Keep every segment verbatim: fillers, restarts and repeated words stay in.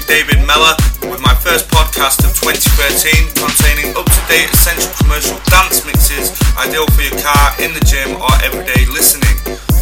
David Mellor with my first podcast of twenty thirteen, containing up-to-date essential commercial dance mixes, ideal for your car, in the gym or everyday listening.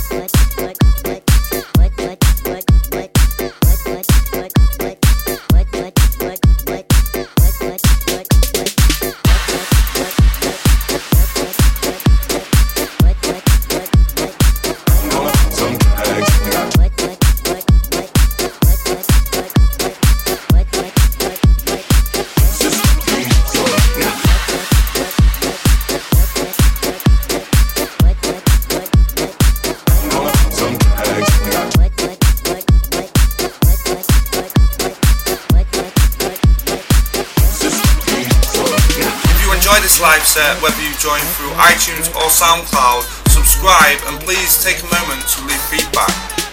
Live set, whether you join through iTunes or SoundCloud, subscribe and please take a moment to leave feedback.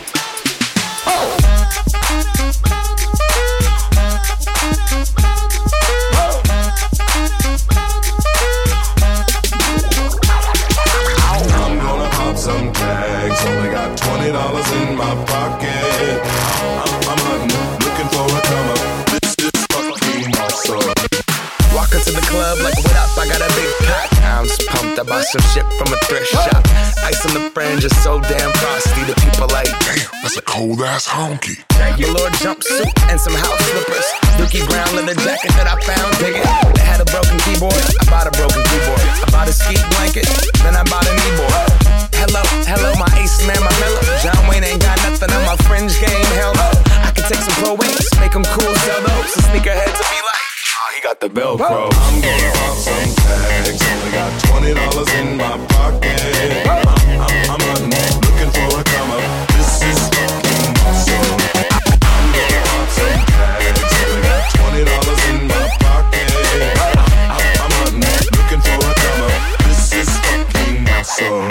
I'm gonna pop some tags, only got twenty dollars in my pocket. I'm, I'm hunting, looking for a come up. This is fucking awesome. Walking to the club like, what up, I got a big pack. I'm just pumped, I bought some shit from a thrift shop. Ice on the fringe is so damn frosty. The people like, damn, that's a cold ass honky. Velour jumpsuit and some house slippers. Dookie brown leather jacket that I found digging. They had a broken keyboard, I bought a broken keyboard. I bought a ski blanket, then I bought a kneeboard. Hello, hello, my ace man, my mellow. John Wayne ain't got nothing on my fringe game, hell no. I can take some pro wings, make them cool, sell those. So sneakerheads will be like, he got the Velcro. I'm gonna pop some tags, only got twenty dollars in my pocket. I'm, I'm, I'm hunting, looking for a come up. This is fucking awesome. I'm gonna pop some tags, only got twenty dollars in my pocket. I'm, I'm, I'm hunting, looking for a come up. This is fucking awesome.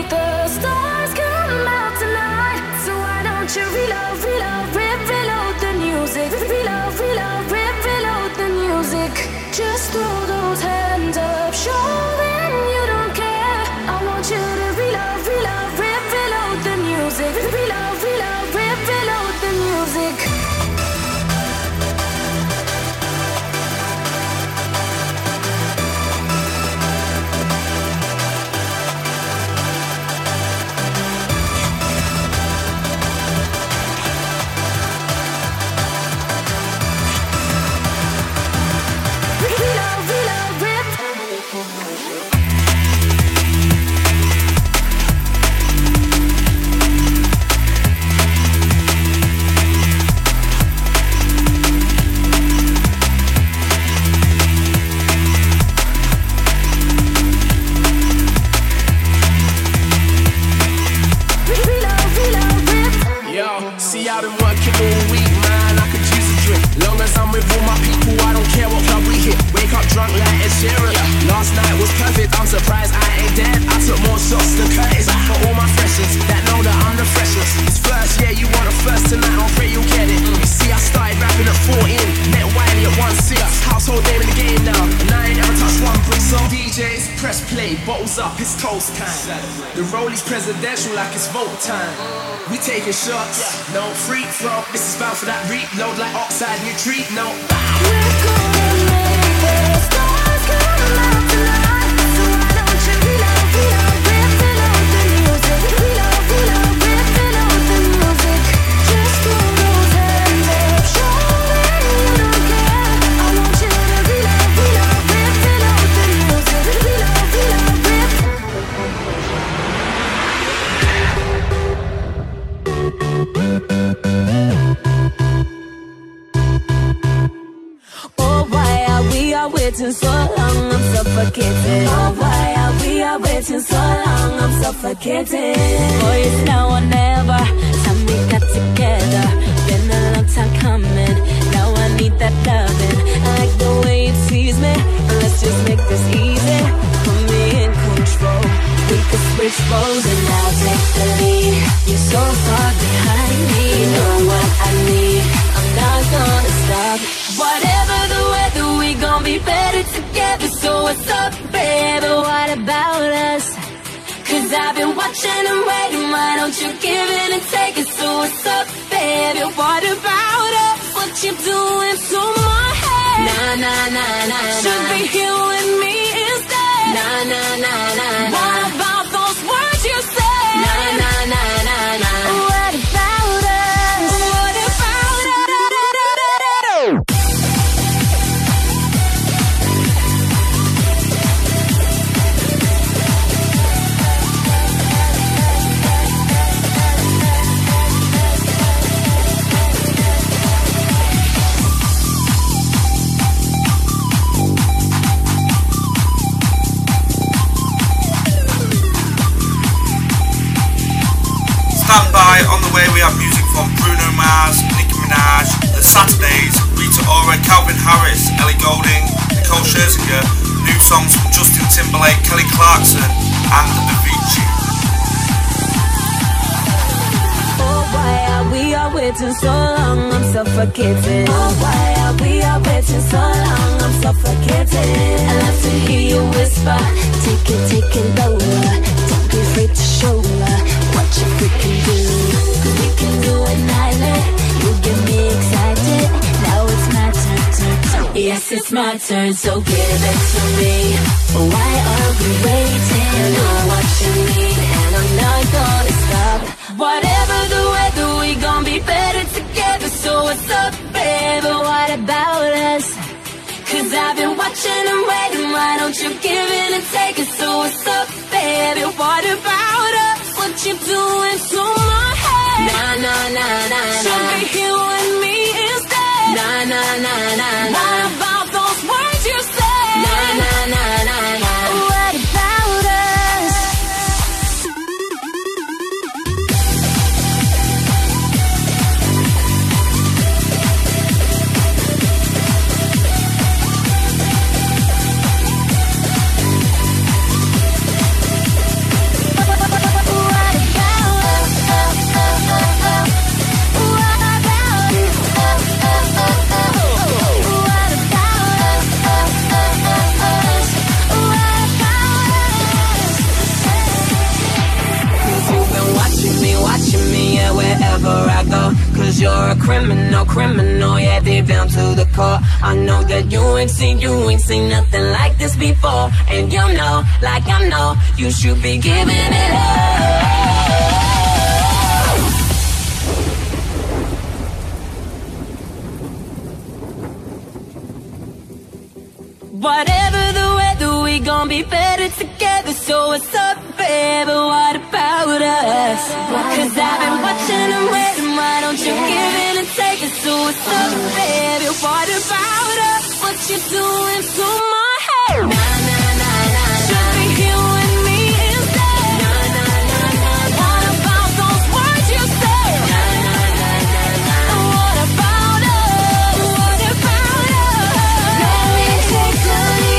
Reload, reload, rip, reload the drunk like Ed Sheeran. Last night was perfect, I'm surprised I ain't dead. I took more shots than Curtis for all my freshers that know that I'm the freshest. It's first, yeah, you want a first tonight, I'll pray you'll get it. You see, I started rapping at fourteen, met Wiley at one six. Household name in the game now, and I ain't ever touched one brick. So D Js, press play, bottles up, it's toast time. The Rollies presidential like it's vote time. We taking shots, no free throw. This is bound for that reload like oxide new treat. No. We're gonna make the stars come out tonight. So why don't you reload, reload, ripping out the music. Reload, reload, ripping out the music. Just throw those hands up, show me you don't care. I want you to reload, reload, ripping out the music. Reload, reload, rip. Oh, why are we are waiting so long? I'm suffocating. Oh, why are we are waiting so long? I'm suffocating. Boy, it's now or never. Time we got together. Been a long time coming. Now I need that loving. I like the way you tease me. Let's just make this easy. Put me in control. We could switch roles and I'll take the lead. You're so far behind me. You know what I need. I'm not gonna stop. Whatever the weather, we gon' be better together. So what's up, baby? What about us? Cause I've been watching and waiting. Why don't you give in and take it? So what's up, baby? What about us? What you doing to my head? Nah, nah, nah, nah. Should be here with me instead. Nah, nah, nah, nah. What about those words you said? Nah, nah, nah, nah, nah. What about us? What about us? Stand by. On the way we have music from Bruno Mars, Nicki Minaj, The Saturdays, Rita Ora, Calvin Harris, Ellie Goulding, Nicole Scherzinger, new songs from Justin Timberlake, Kelly Clarkson and Avicii. Oh, why are we are waiting so long? I'm suffocating. Oh, why are we are waiting so long? I'm suffocating. I love to hear you whisper. Take it, take it lower. Don't be afraid to show her what you freaking do. Cause we can do it nightly. You get me excited. Now it's my turn, turn, turn. Yes, it's my turn, so give it to me. Why are we waiting? You know what you need, and I'm not gonna stop. Whatever the weather, we gon' be better together. So what's up, baby? What about us? Cause I've been watching and waiting. Why don't you give in and take it? So what's up, baby? What about us? What you doing to my head? Nah, nah, nah, nah, nah. Should be here with me instead. Nah, nah, nah, nah, nah. What about those words you said? Nah, nah, nah, nah, nah. What about us? Watching me, yeah, wherever I go. Cause you're a criminal, criminal, yeah, deep down to the core. I know that you ain't seen, you ain't seen nothing like this before. And you know, like I know, you should be giving it up. Whatever the weather, we gon' be better together. So what's up, baby? What about us? Cause I've been watching and waiting. Why don't you give in and take it? So what's up, baby? What about us? What you doing to my head? Nah, nah, nah, nah. Should be here with me instead. Nah, nah, nah, nah. What about those words you said? Nah, nah, nah, nah, nah. What about us? What about us? Let me take a lead.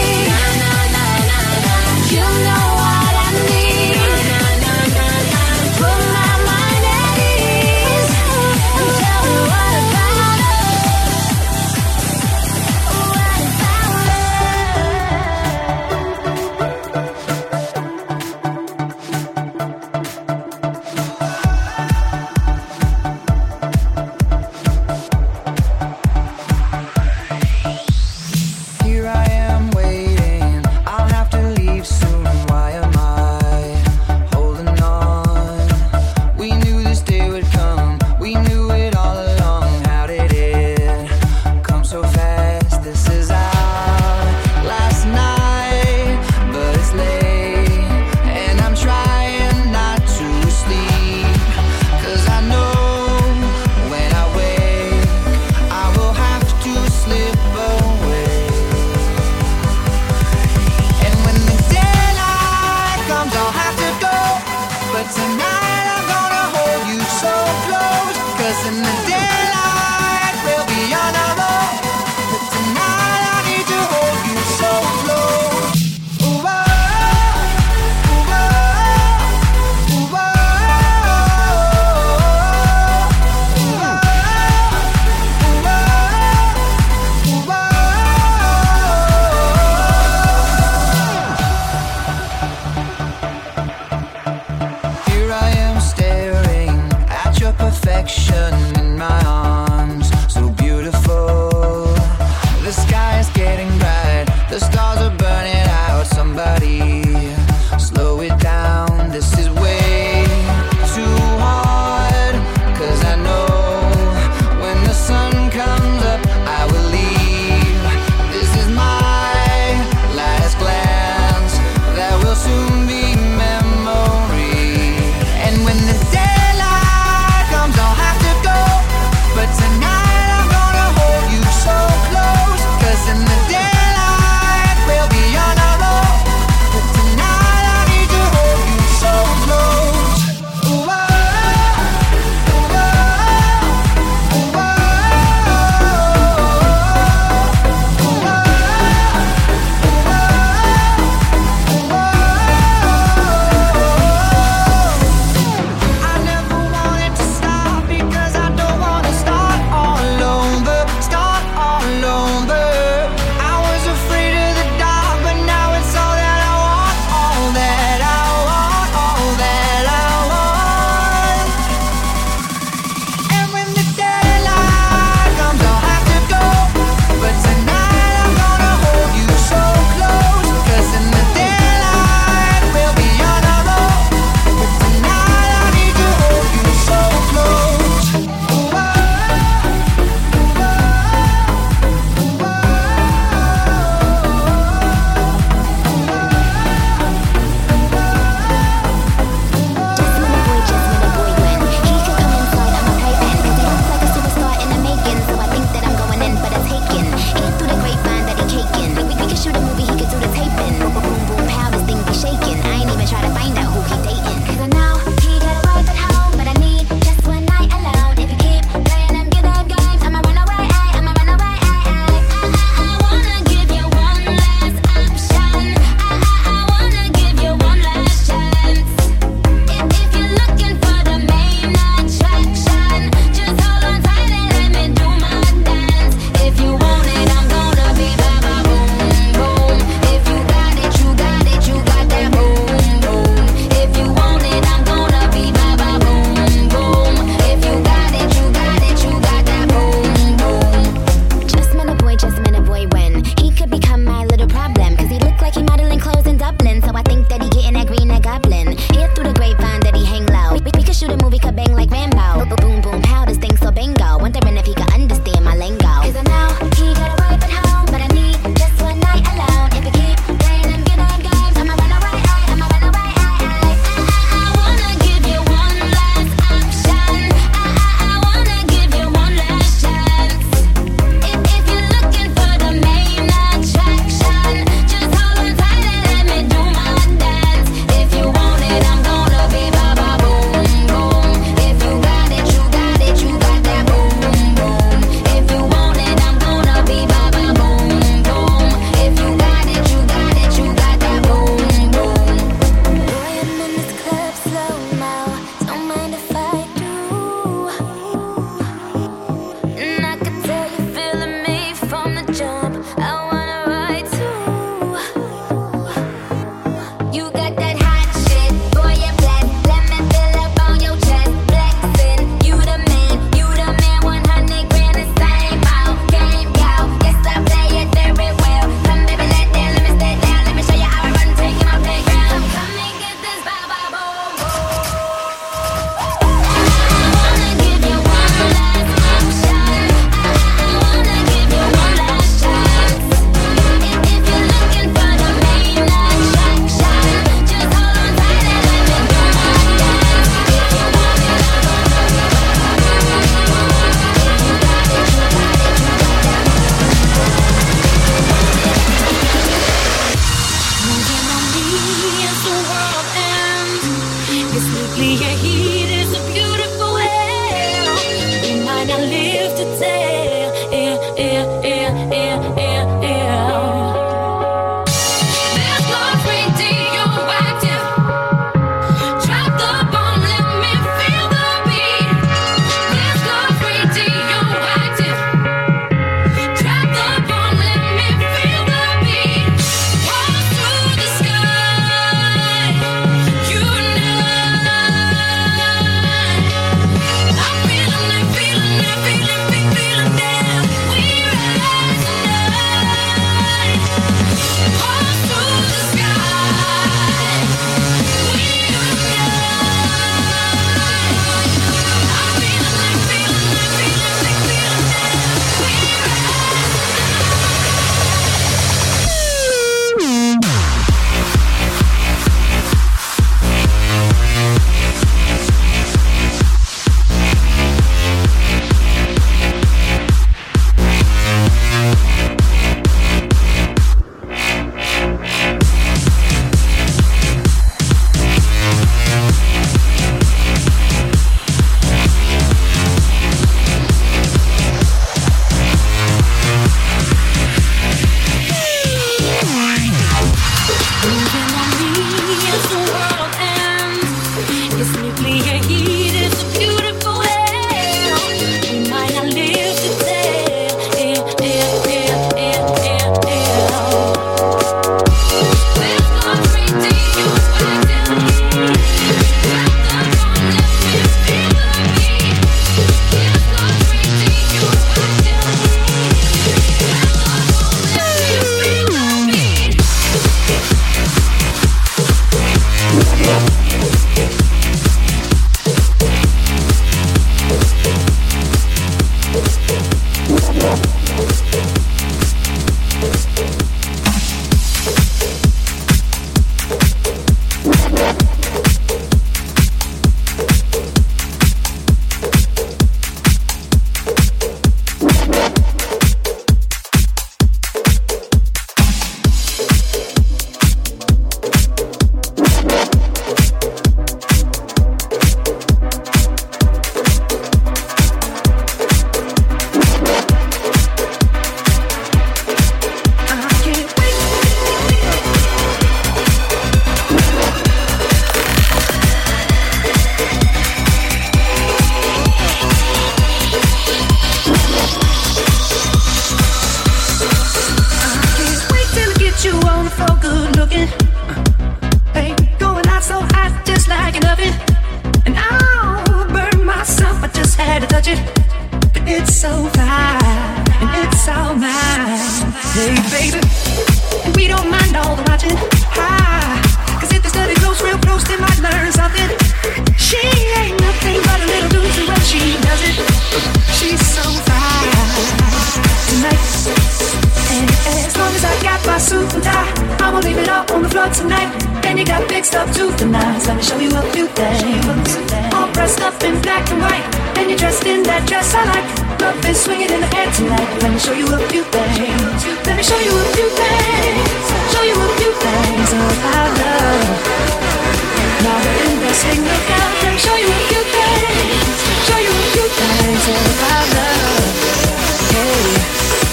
we don't mind all the watching. Ah, cause if they study close, real close, they might learn something. She ain't nothing but a little doozy when she does it. She's so fine tonight. And as long as I got my suit and tie, I won't leave it all on the floor tonight. And you got big stuff too the nights. Let me show you a few things. All dressed up in black and white, and you're dressed in that dress I like. Love is swinging in the air tonight. Let me show you a few things. Let me show you a few things. Show you a few things about love. Now we're investing, look out. Let me show you a few things. Show you a few things about love. Hey.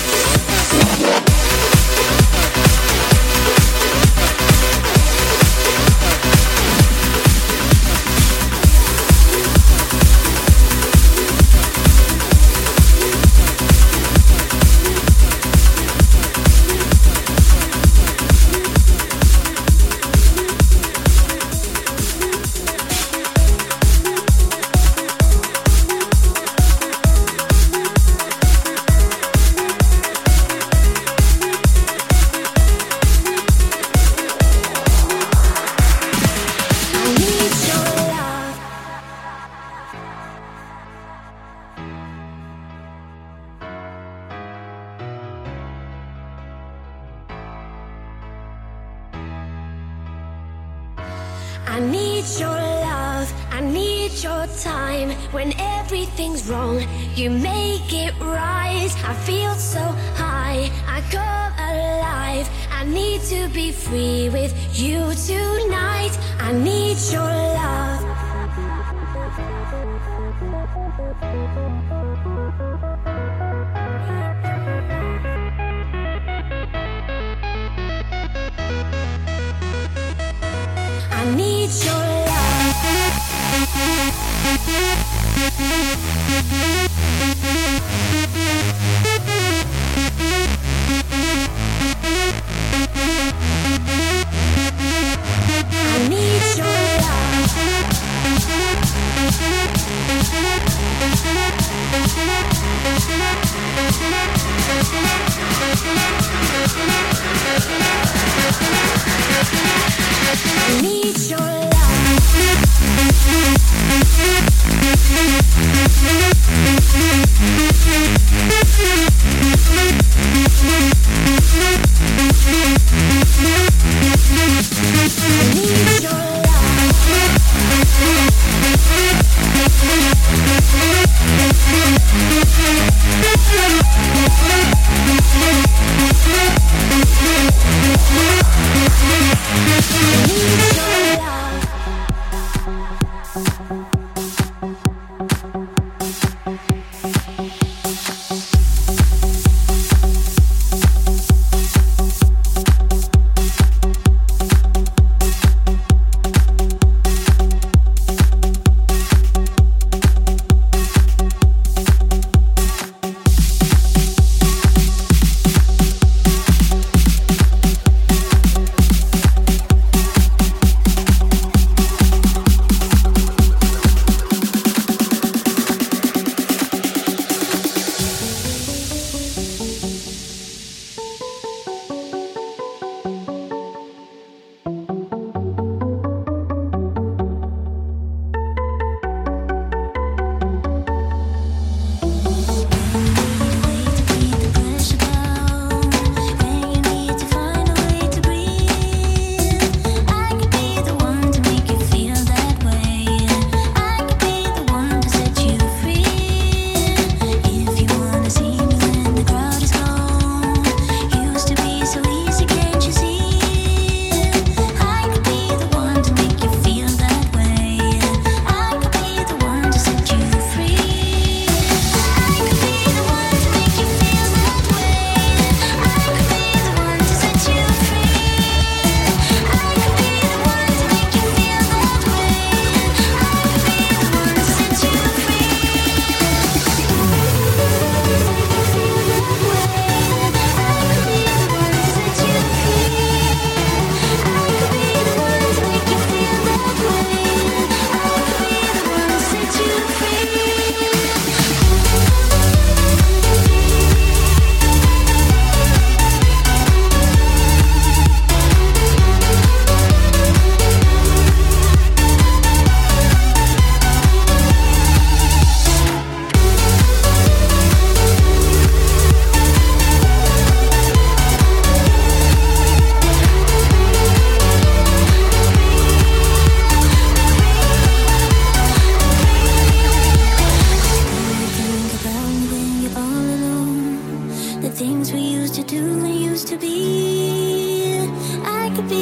I need your love, I need your time. When everything's wrong, you make it right. I feel so high, I come alive. I need to be free with you tonight. I need your love. I need your love. I need your I need your love.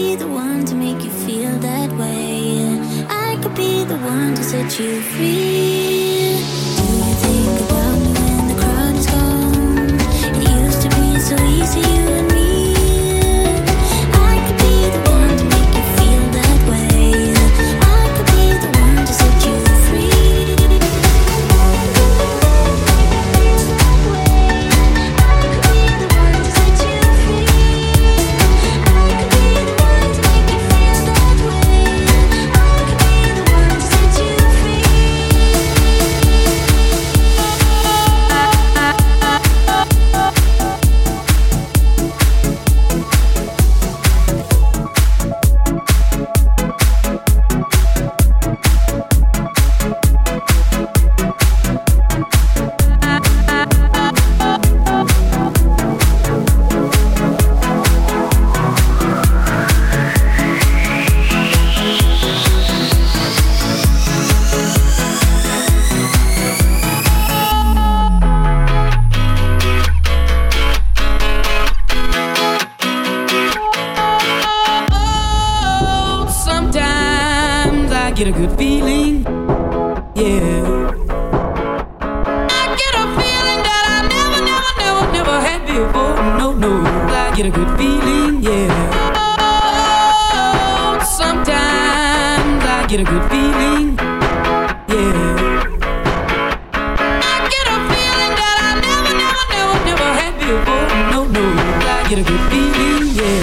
be the one to make you feel that way. I could be the one to set you free. Do you think about me when the crowd is gone? It used to be so easy, you and me. I could be the one to make you feel that way. I could be the one to set you free. Get a good feeling, yeah. I get a feeling that I never, never, never, never had before. No, no, I get a good feeling, yeah. Oh, sometimes I get a good feeling, yeah. I get a feeling that I never, never, never, never had before. No, no, I get a good feeling, yeah.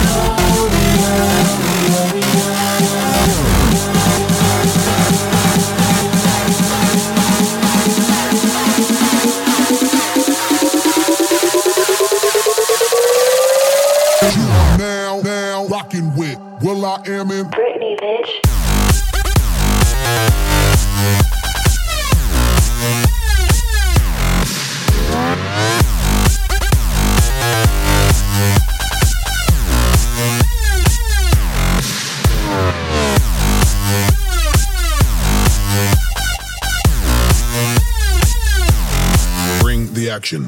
Will I am in Britney, bitch. Bring the action.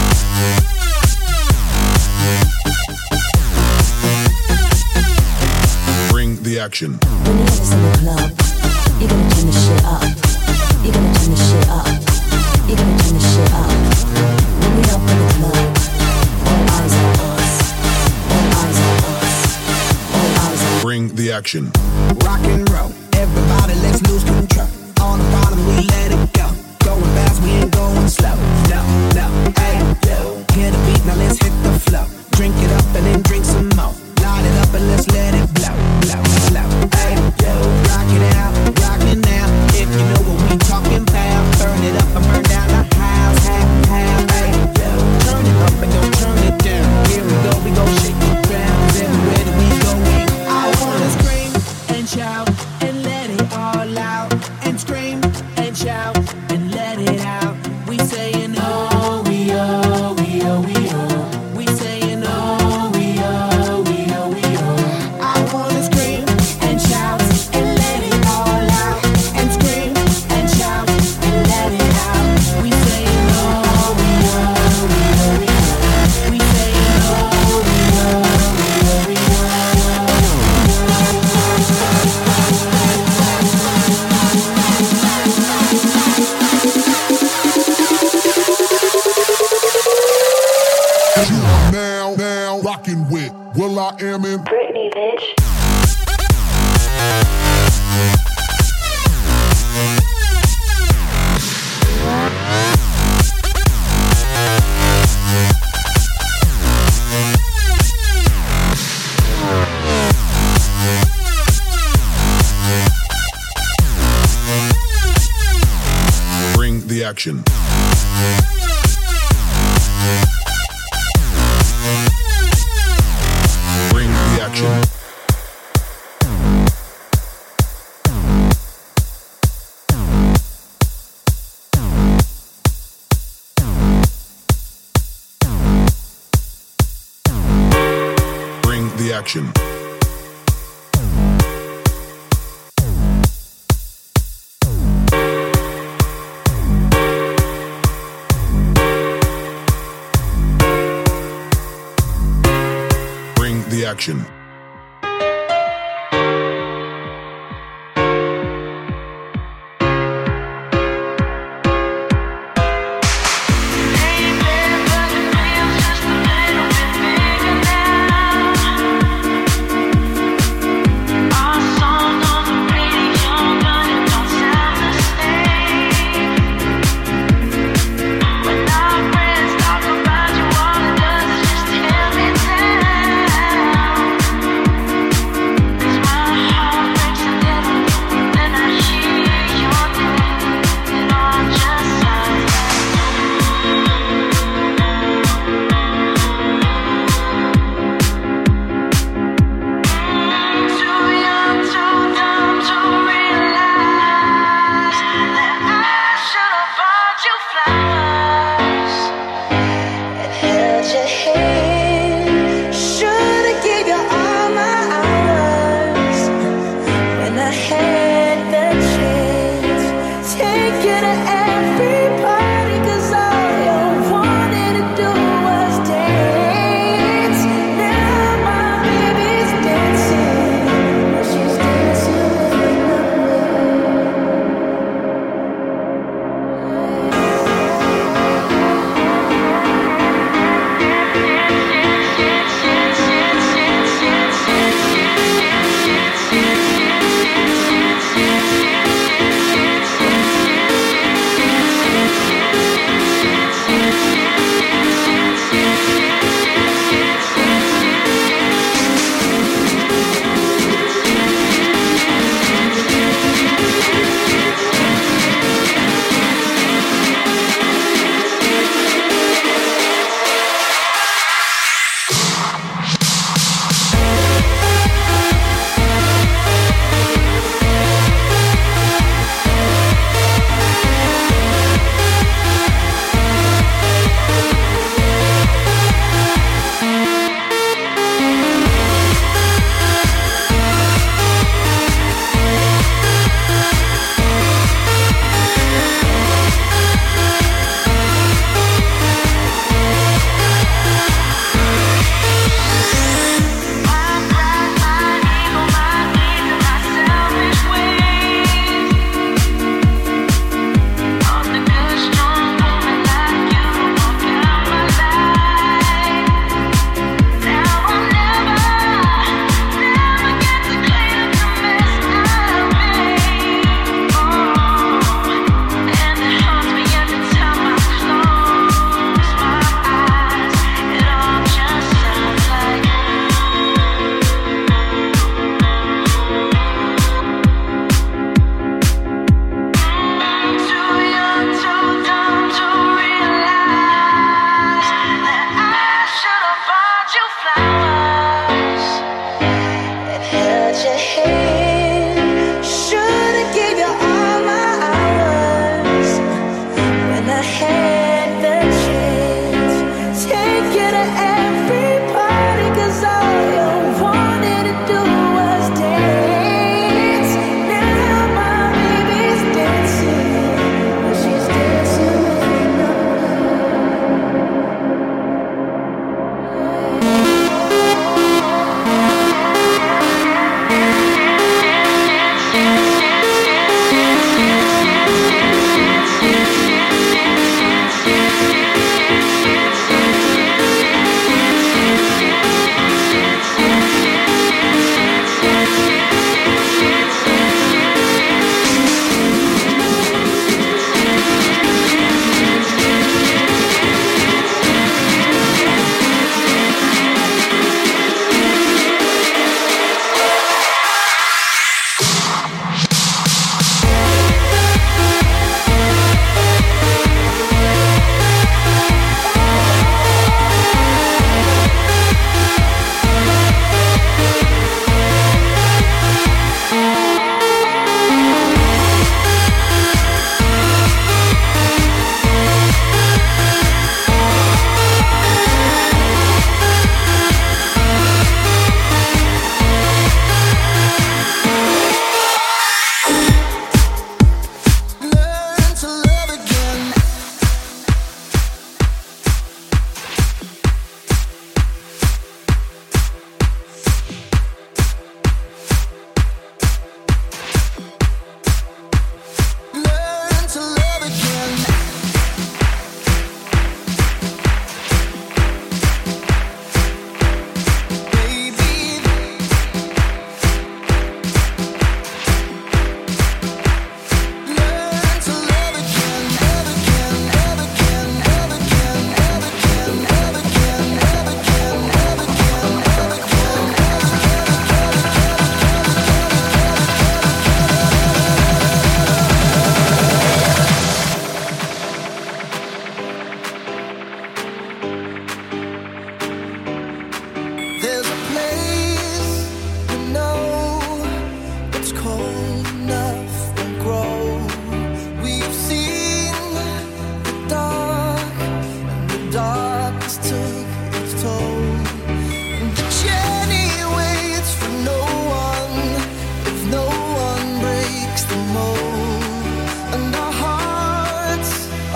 The action. When you have in the club, you're gonna turn the shit up. You're gonna turn the shit up. You're gonna turn the shit up. When we up in the club, all eyes on us. All eyes on us. All eyes on us. Bring the action. Rock and roll, everybody let's lose control. On the bottom we let it go. Going fast, we ain't going slow. No, no, hey, yo. Hear the beat, now let's hit the flow. Drink it up and then drink some more. Light it up and let's let it blow, blow, blow. Hey, yo, rock it out, rock it now. If you know what we talking about, burn it up and burn down the house, half, half. Hey, yo, turn it up and don't turn it down. Here we go, we go shake the ground. 'Cause everywhere that we go in, I wanna scream and shout and let it all out. And scream and shout and let it out. We saying oh, we oh, we oh, we oh. We saying oh, we oh, we oh, we oh. I wanna scream and shout and let it all out. And scream and shout and let it out. We saying oh, we oh, we oh, we oh. We saying oh, we oh, we oh, we Now, now, rockin' with Will I Am in Britney, bitch. Bring the action. Bring the action. Bring the action. Bring the action. When our friends talk about you, all it does is just tear me down.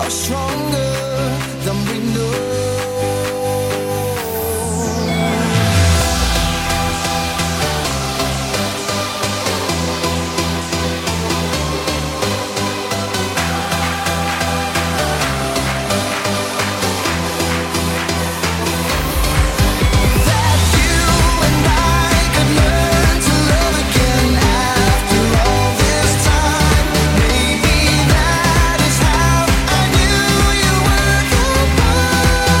are stronger than we know. That is how I knew you were the one.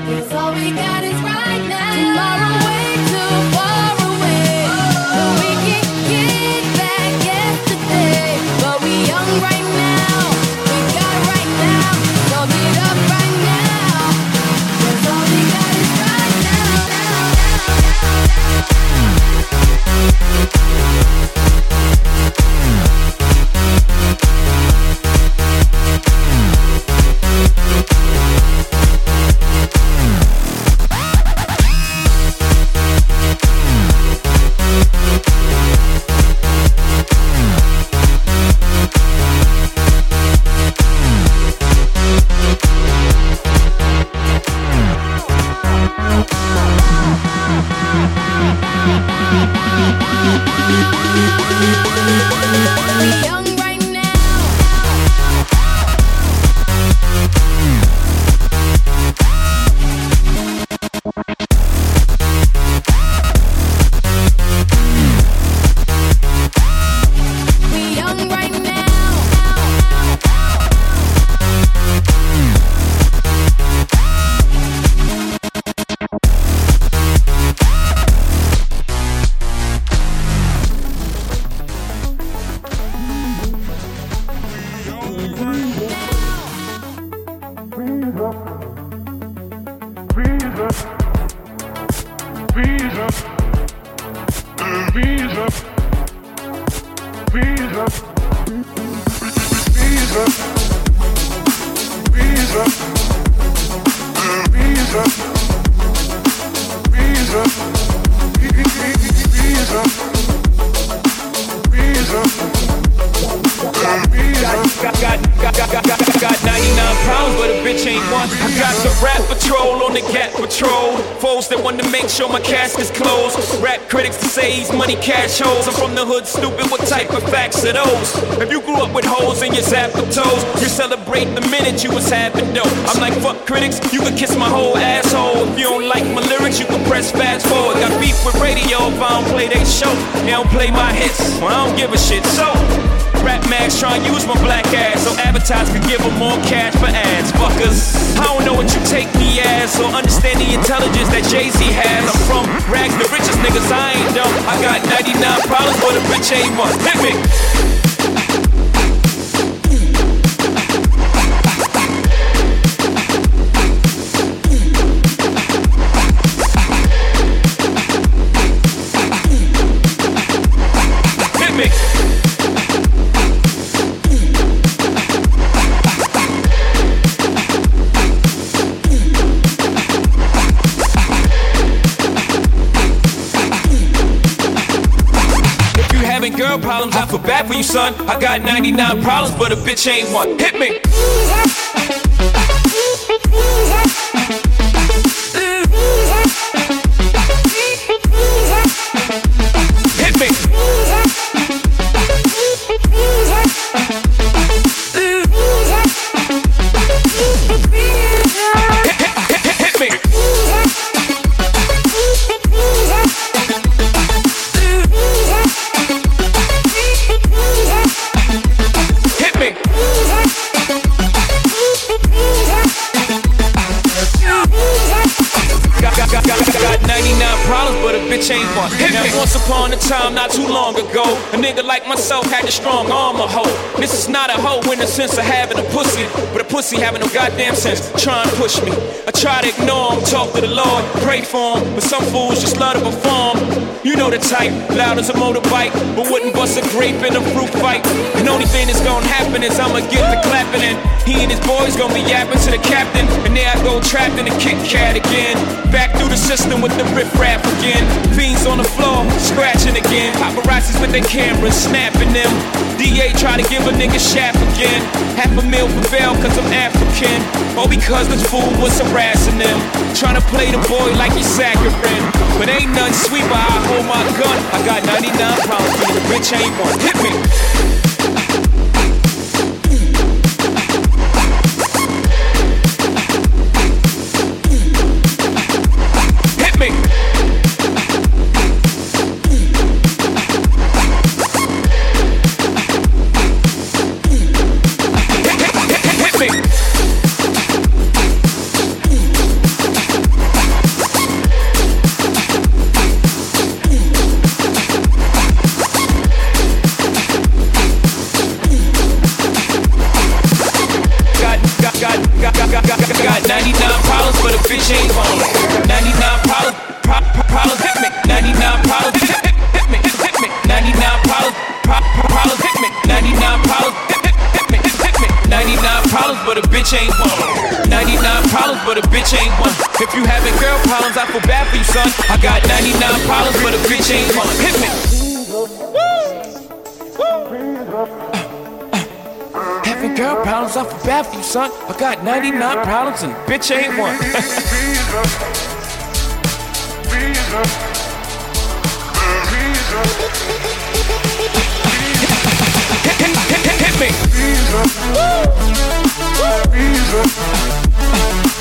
'Cause all we got is right now. Tomorrow way too far away. But we can get back yesterday. But we young right now. We got right now. So get up right now. 'Cause all we got is right now. We young right now. We young right now. Got, got, got, got, got, got, got ninety-nine problems, but a bitch ain't one. I got the rap patrol on the cat patrol. Foes that want to make sure my casket's closed. Rap critics to say he's money cash holes. I'm from the hood, stupid, what type of facts are those? If you grew up with holes in your zap of toes, you celebrate the minute you was having dope. I'm like, fuck critics, you can kiss my whole asshole. If you don't like my lyrics, you can press fast forward. Got beef with radio if I don't play they show. They don't play my hits, well I don't give a shit. So Rap mags try and use my black ass so advertisers can give them more cash for ads. Fuckers, I don't know what you take me as, so understand the intelligence that Jay-Z has. I'm from rags, the richest niggas, I ain't dumb. I got ninety-nine problems, but a bitch ain't one. Hit me. Girl problems, I feel bad for you, son. I got ninety-nine problems, but a bitch ain't one. Hit me. Hit me. Hit me. Bitch ain't one. Now once upon a time, not too long ago, a nigga like myself had the strong arm of hoe. This is not a hoe in the sense of having a pussy, but a pussy having no goddamn sense. Try and push me. I try to ignore him, talk to the Lord, pray for him, but some fools just love to perform. You know the type, loud as a motorbike, but wouldn't bust a grape in a fruit fight. And only thing that's gonna happen is I'ma get the clapping, and he and his boys gonna be yapping to the captain, and there I go trapped in the Kit Kat again. Back through the system with the riff rap again. Fiends on the floor, scratching again. Paparazzis with their cameras, snapping them. D A try to give a nigga shaft again. Half a meal for bail cause I'm African, or because this fool was harassing them. Trying to play the boy like he's saccharine, but ain't nothing sweet but I hold my gun. I got ninety-nine problems, but the bitch ain't one. Hit me. got, got, got, got ninety-nine problems, but a bitch ain't one. ninety-nine problems, pro, pro, problems, hit me. ninety-nine problems, hit, hit, hit me, hit me. ninety-nine problems, pro, pro, problems, hit me. ninety-nine problems, hit, hit, hit me, hit me. ninety-nine problems, but a bitch ain't one. ninety-nine problems, but a bitch ain't one. If you having girl problems, I feel bad for you, son. I got ninety-nine problems, but a bitch ain't one. Hit me. Having girl problems, I feel bad for you, son. I got ninety-nine problems and bitch ain't one. hit, hit, hit, hit, hit me.